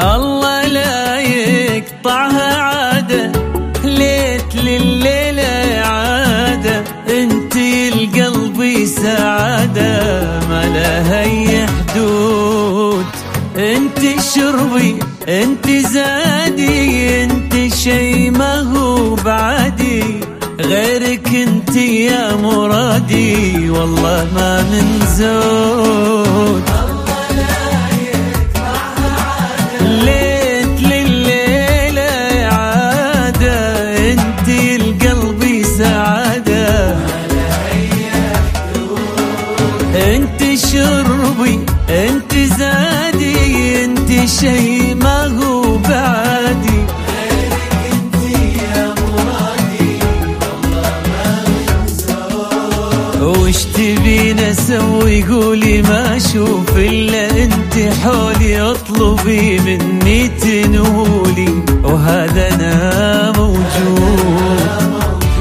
الله لا يقطعها عادة، ليت لليلة عادة، انتي القلب سعادة ما لها اي حدود. انتي شربي انتي زادي، انتي شي ما هو بعادي، غيرك انتي يا مرادي والله ما من زود. ليت لليلة عادة، انتي القلب سعادة، انتي شربي انتي زادي، انتي شي ما هو بعادي، غيرك انتي يا مرادي والله ما من. وش تبين اسوي قولي ما اشوف الا انتي حولي، اطلبي مني تنولي وهذا انا موجود.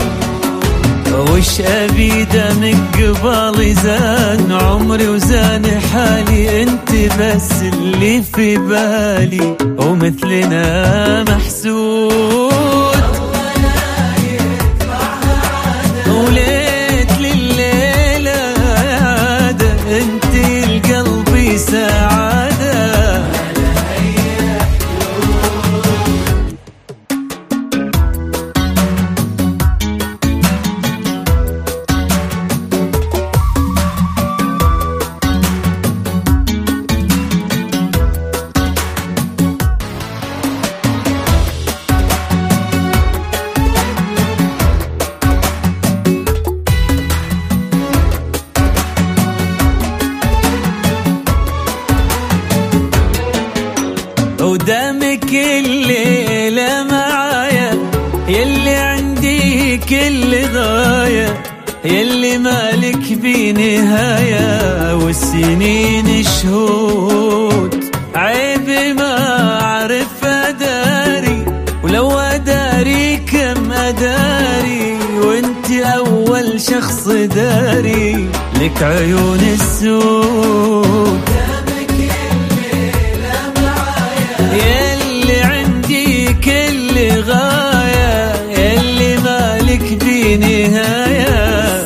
وش ابي دمك قبالي زان عمري وزان حالي، انت بس اللي في بالي ومثلنا محسود. وليت لليلة عادة، انت القلب سعادة. ودامك الليلة معايا، يلي عندي كل غاية، يلي مالك بنهاية والسنين شهود. عيب ما أعرف أداري، ولو أداري كم أداري، وانت أول شخص داري لك عيون السود. يلي عندي كل غاية، يلي مالك بنهاية،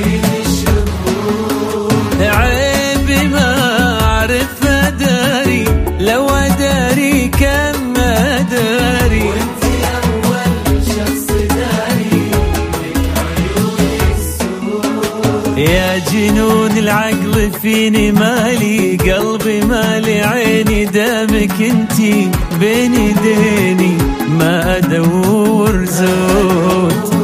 عيب ما أعرف أداري، لو أداري كم أداري، وانتي أول شخص داري لك عيون السود. يا جنون العقل فيني مالي، قلبي مالي عيني، دامك انتي بين ايديني ما ادور زود.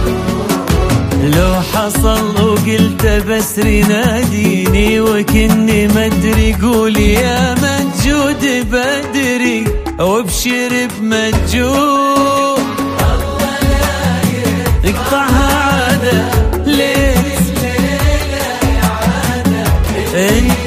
لو حصل وقلت بس ناديني، وكني مدري قولي يا مجود بدري وابشر بمجود. الله لا يقطعها عادة، ليت ليلة عادة،